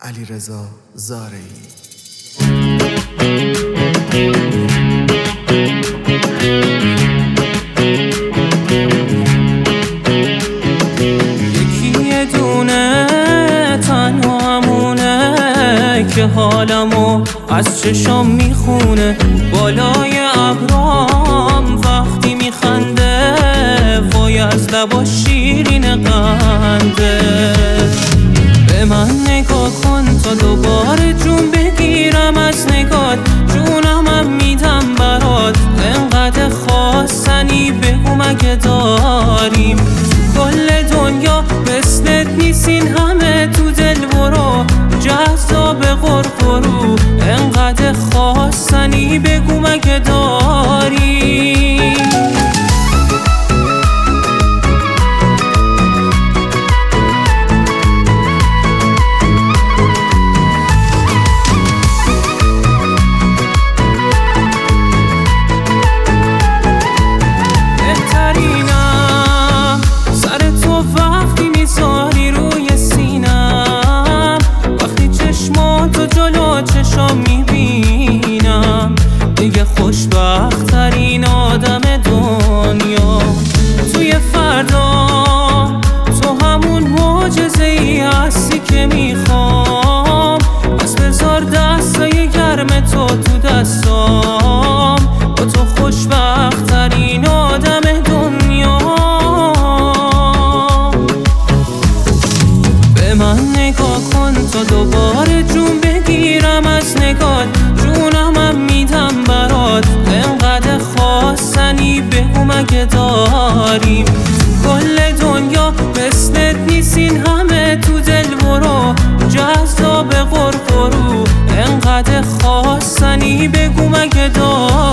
علیرضا زارعی. یکی یه دونه تنها همونه که حالمو از چشام میخونه، بالای ابرام وقتی میخنده وای از لبا شیرین قنده. به من نگاه کن تا دوباره جون بگیرم از نگات، جونمم میدم برات، انقدر خواستنی بگو مگه داریم کل دنیا مثلت نیستین همه تو دل برو جذاب قرقرو، انقدر خواستنی بگو مگه داریم. چشام میبینم دیگه خوشبخت‌ترین آدم دنیا، توی فردا تو همون معجزه‌ای هستی که میخوام، پس بذار دستای گرم تو دستام، با تو خوشبخت‌ترین آدم دنیا. به من نگاه کن تا دوباره جون بگیرم از نگات، جونمم میدم برات، انقدر خواستنی بگو مگه داریم کل دنیا مثلت نیستین همه تو دل برو جذاب قرقرو، انقدر خواستنی بگو مگه داریم.